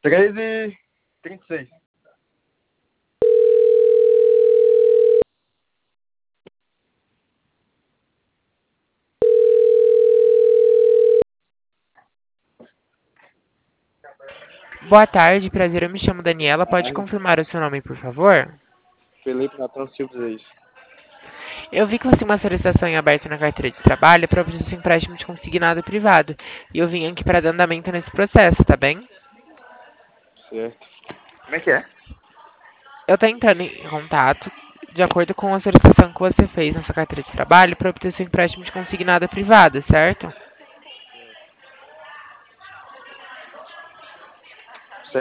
13h36. Boa tarde, prazer, eu me chamo Daniela. Pode confirmar o seu nome, por favor? Felipe Natan Silva Reis. Eu vi que você tem uma solicitação em aberto na carteira de trabalho para obter seu empréstimo de consignado privado. E eu vim aqui para dar andamento nesse processo, tá bem? Certo. Como é que é? Eu estou entrando em contato de acordo com a solicitação que você fez na sua carteira de trabalho para obter seu empréstimo de consignado privado, certo?